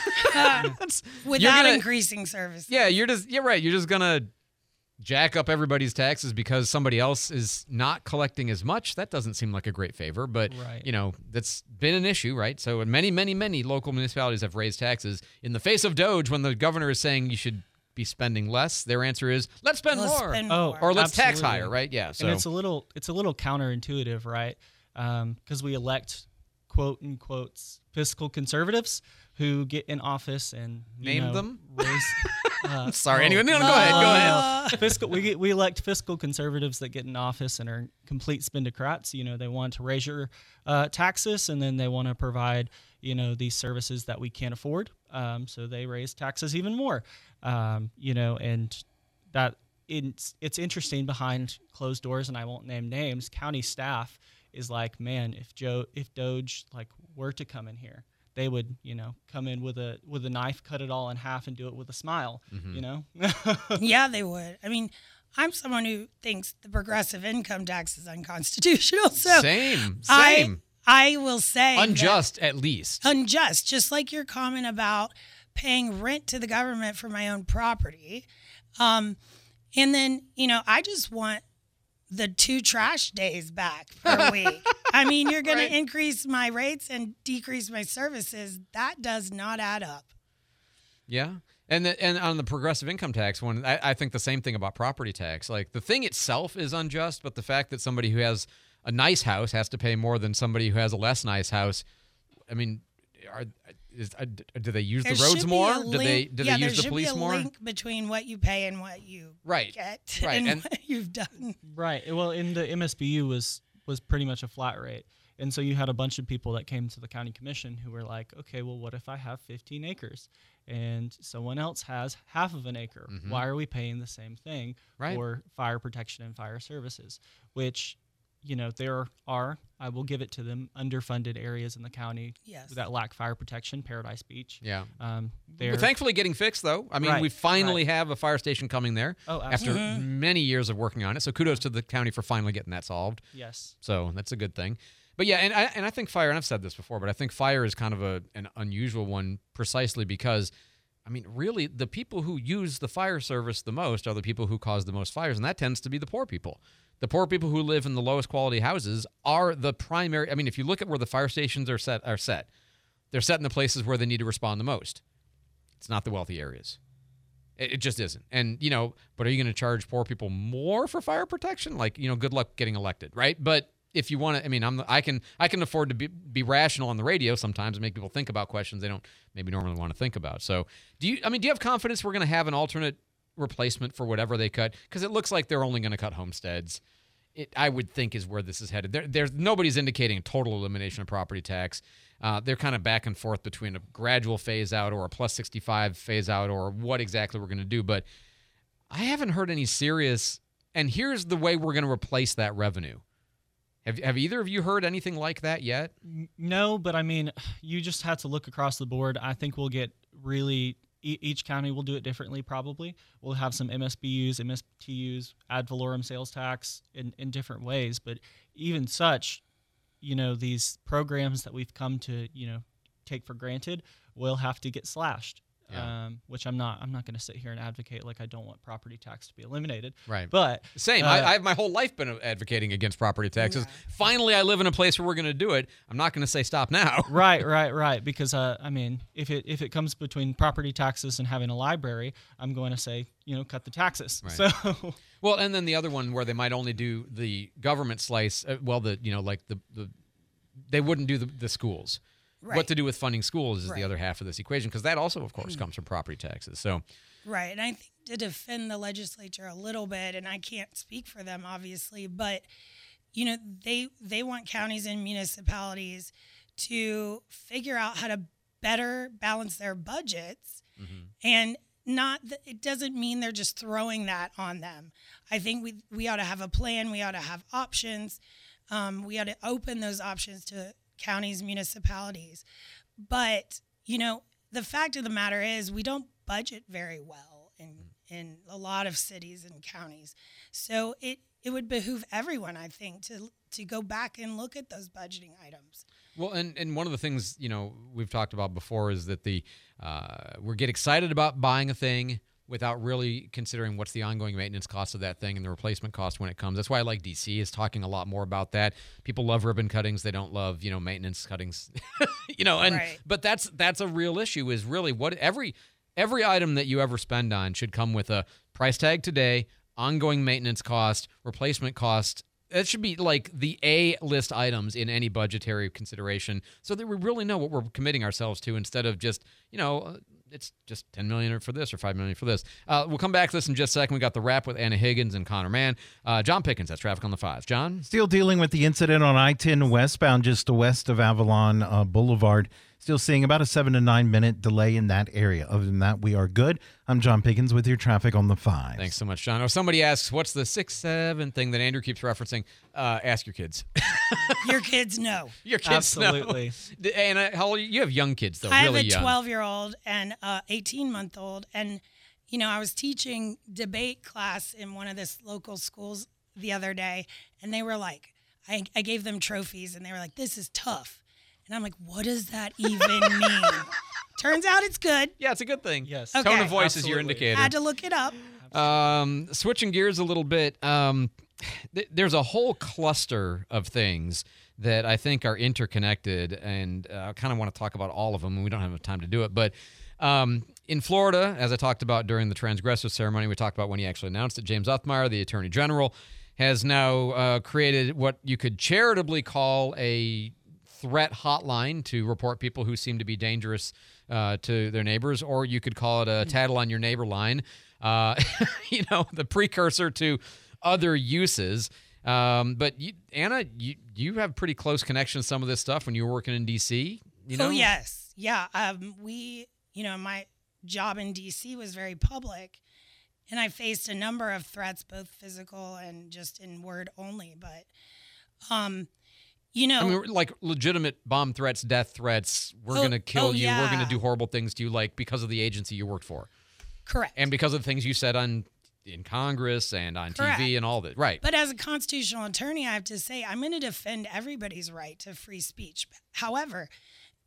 That's- you're Without gonna- increasing services. Yeah, you're just, you're right. You're just going to jack up everybody's taxes because somebody else is not collecting as much. That doesn't seem like a great favor, but Right. you know, that's been an issue, right? So many, many, many local municipalities have raised taxes in the face of Doge when the governor is saying you should be spending less. Their answer is, let's spend Let's more. spend Oh, more. Or let's tax absolutely. higher, right? Yeah. So And it's a little it's a little counterintuitive, right? Because we elect quote unquote fiscal conservatives who get in office and you Name know, them? raise. Uh, Sorry, oh, anyway, no, no, go ahead, go ahead. Fiscal, we get, we elect fiscal conservatives that get in office and are complete spendocrats. You know, they want to raise your uh, taxes, and then they want to provide you know these services that we can't afford. Um, so they raise taxes even more. Um, you know, and that it's it's interesting behind closed doors, and I won't name names. County staff is like, man, if Joe, if Doge like were to come in here, they would, you know, come in with a with a knife, cut it all in half, and do it with a smile. Mhm. You know. Yeah, they would. I mean, I'm someone who thinks the progressive income tax is unconstitutional. So Same, I, same. I will say that- Unjust, at least. unjust, just like your comment about paying rent to the government for my own property. Um, and then, you know, I just want the two trash days back per week. I mean, you're going Right. to increase my rates and decrease my services. That does not add up. Yeah. And the, and on the progressive income tax one, I, I think the same thing about property tax. Like the thing itself is unjust, but the fact that somebody who has a nice house has to pay more than somebody who has a less nice house. I mean, are is, uh, do they use There the roads should be more? a Do they link- do yeah, they use there the police should be a more? link between what you pay and what you Right. get Right. and, And- what you've done. Right. Well, in the M S B U was was pretty much a flat rate. And so you had a bunch of people that came to the county commission who were like, okay, well, what if I have fifteen acres and someone else has half of an acre? Mhm. Why are we paying the same thing Right. for fire protection and fire services? Which, you know, there are, I will give it to them, underfunded areas in the county Yes. that lack fire protection. Paradise Beach. Yeah. Um, We're they're thankfully getting fixed, though. I mean, Right, we finally right. have a fire station coming there Oh, after absolutely. many years of working on it. So kudos to the county for finally getting that solved. Yes. So that's a good thing. But yeah, and I, and I think fire, and I've said this before, but I think fire is kind of a an unusual one precisely because, I mean, really, the people who use the fire service the most are the people who cause the most fires, and that tends to be the poor people. The poor people who live in the lowest quality houses are the primary. I mean, if you look at where the fire stations are set, are set, they're set in the places where they need to respond the most. It's not the wealthy areas. It, it just isn't. And, you know, but are you going to charge poor people more for fire protection? Like, you know, good luck getting elected, right? But if you want to, I mean, I'm, I can I can afford to be, be rational on the radio sometimes and make people think about questions they don't maybe normally want to think about. So, do you? I mean, do you have confidence we're going to have an alternate replacement for whatever they cut? Because it looks like they're only going to cut homesteads. It, I would think, is where this is headed. There, there's nobody's indicating a total elimination of property tax. Uh, they're kind of back and forth between a gradual phase out or a plus sixty-five phase out or what exactly we're going to do. But I haven't heard any serious. And here's the way we're going to replace that revenue. Have have either of you heard anything like that yet? No, but I mean, you just have to look across the board. I think we'll get really, e- each county will do it differently probably. We'll have some M S B Us, M S T Us, ad valorem sales tax in, in different ways. But even such, you know, these programs that we've come to, you know, take for granted will have to get slashed. Yeah. Um, which I'm not. I'm not going to sit here and advocate like I don't want property tax to be eliminated. Right. But same. Uh, I, I've my whole life been advocating against property taxes. Yeah. Finally, I live in a place where we're going to do it. I'm not going to say stop now. right. Right. Right. Because uh, I mean, if it if it comes between property taxes and having a library, I'm going to say, you know, cut the taxes. Right. So. Well, and then the other one where they might only do the government slice. Uh, well, the you know like the the they wouldn't do the, the schools. Right. What to do with funding schools is right. the other half of this equation, because that also, of course, comes from property taxes. So, right, and I think to defend the legislature a little bit, and I can't speak for them, obviously, but you know, they they want counties and municipalities to figure out how to better balance their budgets, mm-hmm. and not that it doesn't mean they're just throwing that on them. I think we we ought to have a plan. We ought to have options. Um, we ought to open those options to counties, municipalities. But, you know, the fact of the matter is we don't budget very well in in a lot of cities and counties. So it, it would behoove everyone, I think, to to go back and look at those budgeting items. Well, and, and one of the things, you know, we've talked about before is that the uh, we get excited about buying a thing without really considering what's the ongoing maintenance cost of that thing and the replacement cost when it comes. That's why I like D C is talking a lot more about that. People love ribbon cuttings. They don't love, you know, maintenance cuttings, you know, and, right. but that's, that's a real issue is really what every, every item that you ever spend on should come with a price tag today, ongoing maintenance cost, replacement cost. That should be like the A list items in any budgetary consideration so that we really know what we're committing ourselves to instead of just, you know, it's just ten million dollars for this or five million dollars for this. Uh, we'll come back to this in just a second. We got the wrap with Anna Higgins and Connor Mann. Uh, John Pickens, that's Traffic on the Fives. John? Still dealing with the incident on I ten westbound just west of Avalon uh, Boulevard. Still seeing about a seven to nine minute delay in that area. Other than that, we are good. I'm John Pickens with your Traffic on the Fives. Thanks so much, John. Oh, somebody asks, what's the six seven thing that Andrew keeps referencing? Uh, ask your kids. Your kids know. Your kids Absolutely. know. And uh, how old are you? You have young kids, though, I really have a young. twelve-year-old and a eighteen-month-old. And, you know, I was teaching debate class in one of this local schools the other day, and they were like, I, I gave them trophies, and they were like, this is tough. And I'm like, what does that even mean? Turns out it's good. Yeah, it's a good thing. Yes. Okay. Tone of voice Absolutely. is your indicator. Had to look it up. Um, switching gears a little bit, um, th- there's a whole cluster of things that I think are interconnected, and uh, I kind of want to talk about all of them, and we don't have enough time to do it. But um, in Florida, as I talked about during the transgressor ceremony, we talked about when he actually announced it, James Uthmeyer, the Attorney General, has now uh, created what you could charitably call a threat hotline to report people who seem to be dangerous uh, to their neighbors, or you could call it a tattle on your neighbor line, uh, you know, the precursor to other uses. Um, but you, Anna, you you have pretty close connection to some of this stuff when you were working in D C, you know? Oh, yes. Yeah. Um, we, you know, my job in D C was very public, and I faced a number of threats, both physical and just in word only. But, um, you know, I mean, like legitimate bomb threats, death threats, we're Oh, going to kill oh, you, yeah. we're going to do horrible things to you, like because of the agency you worked for. Correct. And because of the things you said on in Congress and on Correct. T V and all that. Right. But as a constitutional attorney, I have to say I'm going to defend everybody's right to free speech. However,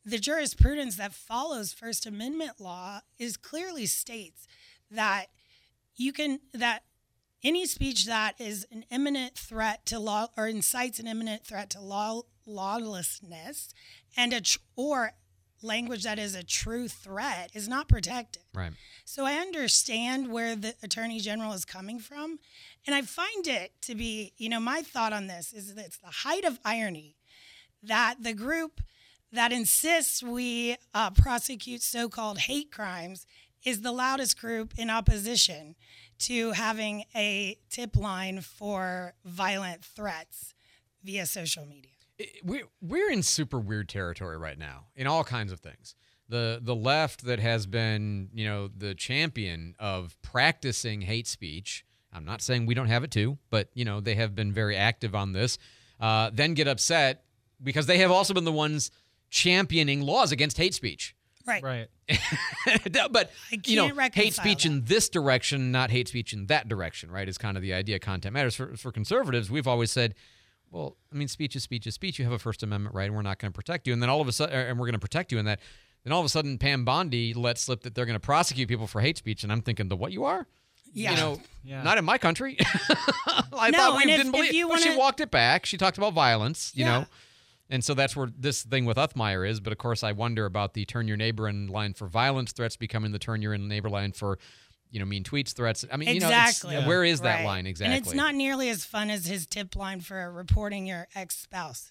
the jurisprudence that follows First Amendment law is clearly states that you can that any speech that is an imminent threat to law or incites an imminent threat to law lawlessness and a tr- or language that is a true threat is not protected. Right. So I understand where the Attorney General is coming from, and I find it to be, you know, my thought on this is that it's the height of irony that the group that insists we uh, prosecute so-called hate crimes is the loudest group in opposition to having a tip line for violent threats via social media. We're, we're in super weird territory right now in all kinds of things. The the left that has been, you know, the champion of practicing hate speech. I'm not saying we don't have it too, but, you know, they have been very active on this. Uh, then get upset because they have also been the ones championing laws against hate speech. Right. Right. But, you know, reconcile hate speech that. in this direction, not hate speech in that direction, right, is kind of the idea. Content matters. For, for conservatives, we've always said, well, I mean, speech is speech is speech. You have a First Amendment right, and we're not going to protect you. And then all of a sudden, and we're going to protect you in that. Then all of a sudden, Pam Bondi lets slip that they're going to prosecute people for hate speech. And I'm thinking, the what you are? Yeah. You know, Yeah. not in my country. I No, thought we and if- didn't if believe you but she wanna- walked it back. She talked about violence, you Yeah. know. And so that's where this thing with Uthmeyer is. But, of course, I wonder about the turn your neighbor in line for violence threats becoming the turn your neighbor line for, you know, mean tweets threats. I mean, Exactly. you know, it's, where is that Right. line exactly? And it's not nearly as fun as his tip line for reporting your ex-spouse.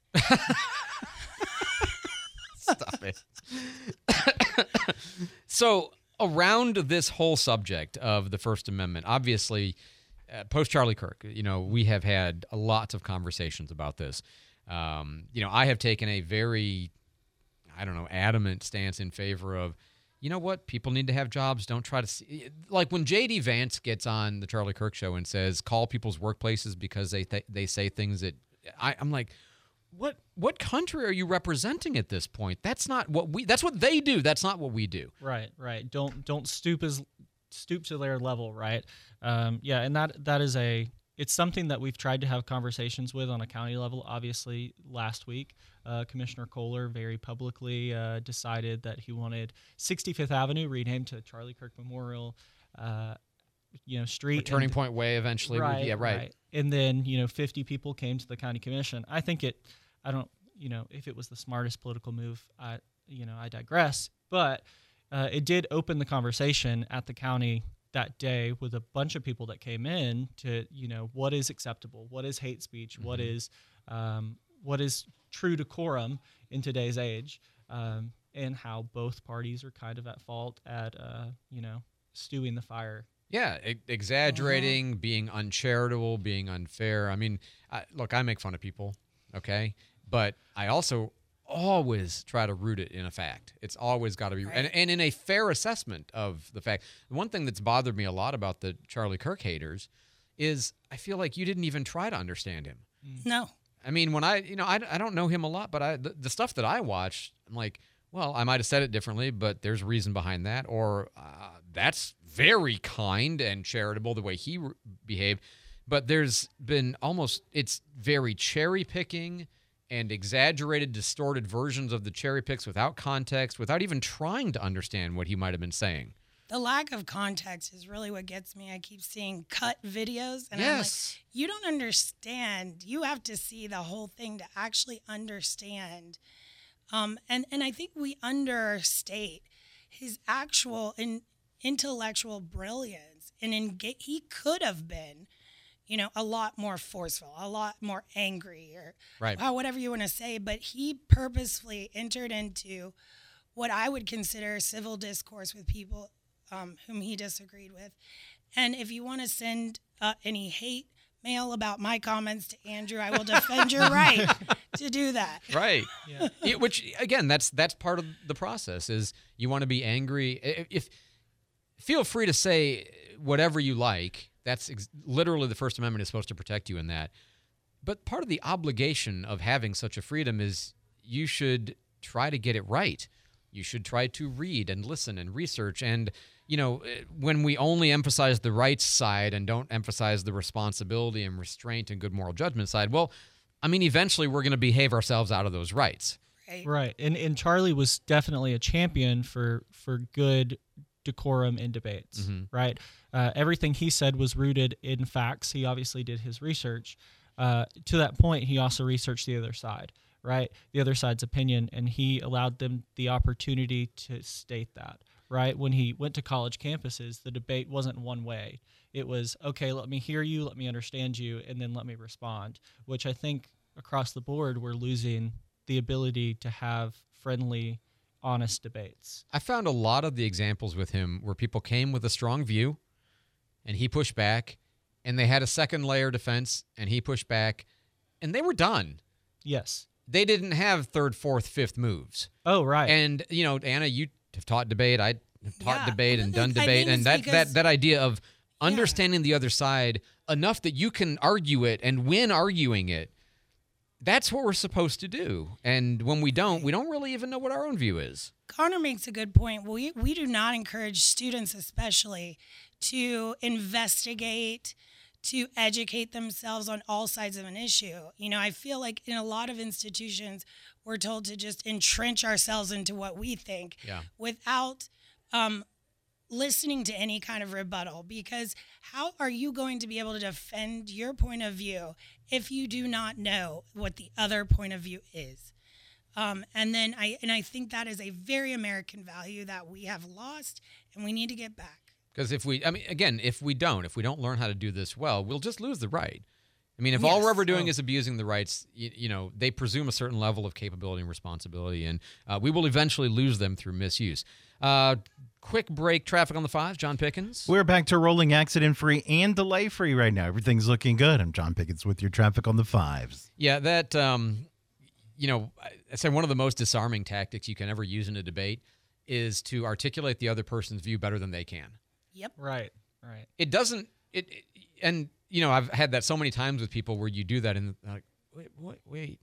Stop it. So around this whole subject of the First Amendment, obviously, uh, post Charlie Kirk, you know, we have had a lots of conversations about this. Um, you know, I have taken a very, I don't know, adamant stance in favor of, you know what, people need to have jobs. Don't try to see, like when J D Vance gets on the Charlie Kirk show and says, call people's workplaces because they th- they say things that I, I'm like, what what country are you representing at this point? That's not what we. That's what they do. That's not what we do. Right, right. Don't don't stoop as stoop to their level, right? Um, yeah, and that that is a it's something that we've tried to have conversations with on a county level. Obviously, last week, uh, Commissioner Kohler very publicly uh, decided that he wanted sixty-fifth Avenue renamed to Charlie Kirk Memorial. Uh, you know, street Or Turning and- Point Way eventually. would- Right, yeah, right. And then, you know, fifty people came to the county commission. I think it, I don't, you know, if it was the smartest political move, I, you know, I digress. But uh, it did open the conversation at the county that day with a bunch of people that came in to, you know, what is acceptable? What is hate speech? Mm-hmm. What is, um, what is true decorum in today's age? Um, and how both parties are kind of at fault at, uh, you know, stewing the fire. Yeah, e- exaggerating, being uncharitable, being unfair. I mean, I, look, I make fun of people, okay? But I also always try to root it in a fact. It's always got to be, and, and in a fair assessment of the fact. One thing that's bothered me a lot about the Charlie Kirk haters is I feel like you didn't even try to understand him. No. I mean, when I, you know, I, I don't know him a lot, but I the, the stuff that I watched, I'm like, well, I might have said it differently, but there's a reason behind that, or uh, that's very kind and charitable the way he re- behaved. But there's been almost, it's very cherry picking and exaggerated, distorted versions of the cherry picks without context, without even trying to understand what he might have been saying. The lack of context is really what gets me. I keep seeing cut videos, and Yes. I'm like, you don't understand. You have to see the whole thing to actually understand. Um, and, and I think we understate his actual in, intellectual brilliance. And enga- he could have been, you know, a lot more forceful, a lot more angry, or Right. uh, whatever you want to say. But he purposefully entered into what I would consider civil discourse with people um, whom he disagreed with. And if you want to send uh, any hate mail about my comments to Andrew, I will defend your right to do that. Right. Yeah. It- which again, that's that's part of the process. Is you want to be angry. If, if feel free to say whatever you like. That's ex- literally the First Amendment is supposed to protect you in that. But part of the obligation of having such a freedom is you should try to get it right. You should try to read and listen and research. And, you know, when we only emphasize the rights side and don't emphasize the responsibility and restraint and good moral judgment side, well, I mean, eventually we're going to behave ourselves out of those rights. right? Right. And and Charlie was definitely a champion for for good decorum in debates, Mhm. right? Uh, everything he said was rooted in facts. He obviously did his research. Uh, to that point, he also researched the other side, right? The other side's opinion, and he allowed them the opportunity to state that, right? When he went to college campuses, the debate wasn't one way. It was, okay, let me hear you, let me understand you, and then let me respond, which I think across the board, we're losing the ability to have friendly, honest debates. I found a lot of the examples with him where people came with a strong view and he pushed back, and they had a second layer defense and he pushed back, and they were done. Yes. They didn't have third, fourth, fifth moves. Oh, right. And, you know, Anna, you have taught debate. I have taught Yeah. debate and done I think debate. it's And that, because- that, that idea of understanding the other side enough that you can argue it and win arguing it, that's what we're supposed to do. And when we don't, we don't really even know what our own view is. Connor makes a good point. We we do not encourage students, especially, to investigate, to educate themselves on all sides of an issue. You know, I feel like in a lot of institutions, we're told to just entrench ourselves into what we think Yeah. without um, listening to any kind of rebuttal. Because how are you going to be able to defend your point of view if you do not know what the other point of view is? Um, and then I and I think that is a very American value that we have lost and we need to get back. Because if we, I mean, again, if we don't, if we don't learn how to do this well, we'll just lose the right. I mean, if all we're Yes. ever doing Oh. is abusing the rights, you, you know, they presume a certain level of capability and responsibility, and uh, we will eventually lose them through misuse. Uh, quick break, traffic on the fives. John Pickens. We're back to rolling accident-free and delay-free right now. Everything's looking good. I'm John Pickens with your traffic on the fives. Yeah, that, um, you know, I say one of the most disarming tactics you can ever use in a debate is to articulate the other person's view better than they can. Yep. Right, right. It doesn't, it, it and, you know, I've had that so many times with people where you do that and they're like, wait, wait, wait.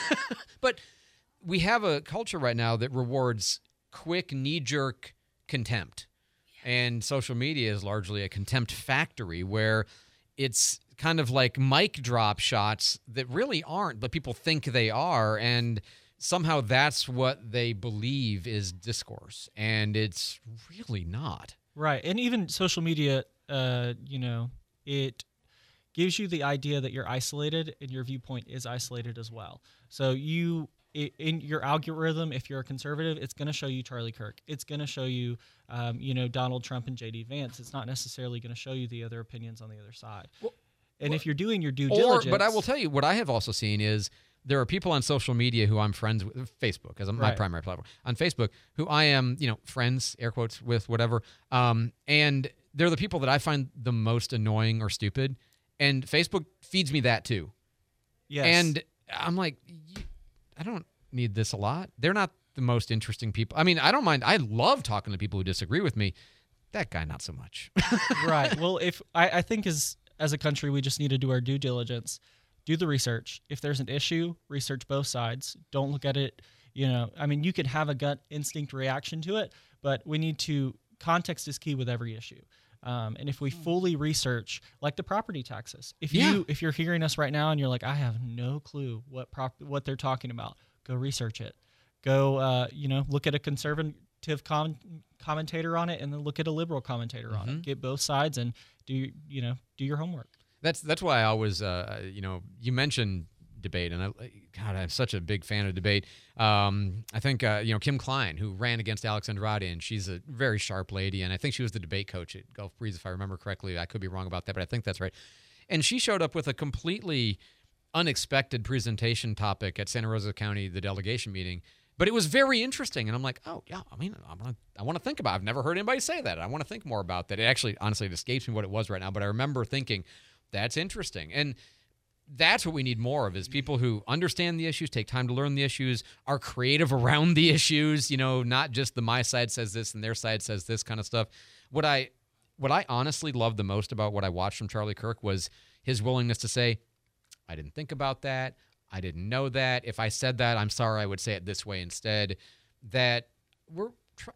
But we have a culture right now that rewards quick, knee-jerk contempt. And social media is largely a contempt factory where it's kind of like mic drop shots that really aren't, but people think they are. And somehow that's what they believe is discourse. And it's really not. Right. And even social media, uh, you know, it gives you the idea that you're isolated and your viewpoint is isolated as well. So you, i- in your algorithm, if you're a conservative, it's going to show you Charlie Kirk. It's going to show you, um, you know, Donald Trump and J D Vance. It's not necessarily going to show you the other opinions on the other side. and if you're doing your due Or, diligence. but I will tell you, what I have also seen is there are people on social media who I'm friends with, Facebook as my Right. primary platform, on Facebook, who I am, you know, friends, air quotes, with, whatever. Um, and they're the people that I find the most annoying or stupid. And Facebook feeds me that too. Yes. And I'm like, "You- I don't need this a lot. They're not the most interesting people. I mean, I don't mind. I love talking to people who disagree with me. That guy, not so much. Right. Well, if I, I think as as a country, we just need to do our due diligence, do the research. If there's an issue, research both sides. Don't look at it. You know, I mean, you can have a gut instinct reaction to it, but we need to. Context is key with every issue. Um, and if we fully research, like the property taxes, if Yeah. you if you're hearing us right now and you're like, I have no clue what prop what they're talking about, go research it. Go, uh, you know, look at a conservative com- commentator on it, and then look at a liberal commentator on Mhm. it. Get both sides and do you know do your homework. That's that's why I always, uh, you know, you mentioned debate, and I, God, I'm such a big fan of debate. Um, I think, uh, you know, Kim Klein, who ran against Alex Andrade, and she's a very sharp lady, and I think she was the debate coach at Gulf Breeze, if I remember correctly. I could be wrong about that, but I think that's right. And she showed up with a completely unexpected presentation topic at Santa Rosa County, the delegation meeting, but it was very interesting. And I'm like, oh, yeah, I mean, I want to I want to think about it. I've never heard anybody say that. I want to think more about that. It actually, honestly, it escapes me what it was right now, but I remember thinking, that's interesting. And that's what we need more of, is people who understand the issues, take time to learn the issues, are creative around the issues, you know, not just the my side says this and their side says this kind of stuff. What I what I honestly loved the most about what I watched from Charlie Kirk was his willingness to say, I didn't think about that. I didn't know that. If I said that, I'm sorry, I would say it this way instead. That we're try-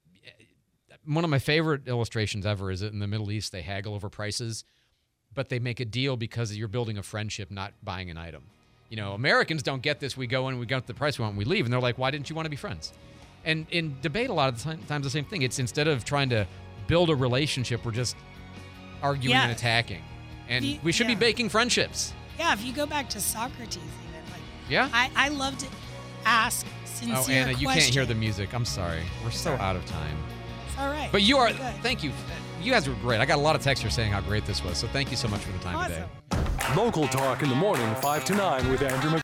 one of my favorite illustrations ever is that in the Middle East, they haggle over prices, but they make a deal because you're building a friendship, not buying an item. you know, Americans don't get this. We go in, we get the price we want, and we leave. And they're like, why didn't you want to be friends? And in debate, a lot of the time, times the same thing. It's instead of trying to build a relationship, we're just arguing Yeah. and attacking. And The- we should yeah. be baking friendships. Yeah, if you go back to Socrates, even like Yeah? I, I love to ask sincere Oh, Anna, you can't hear the questions. music. I'm sorry. We're so out of time. It's all right. But you are, Good. thank you. You guys were great. I got a lot of texts here saying how great this was. So thank you so much for the time Awesome. today. Local talk in the morning, five to nine with Andrew McKay.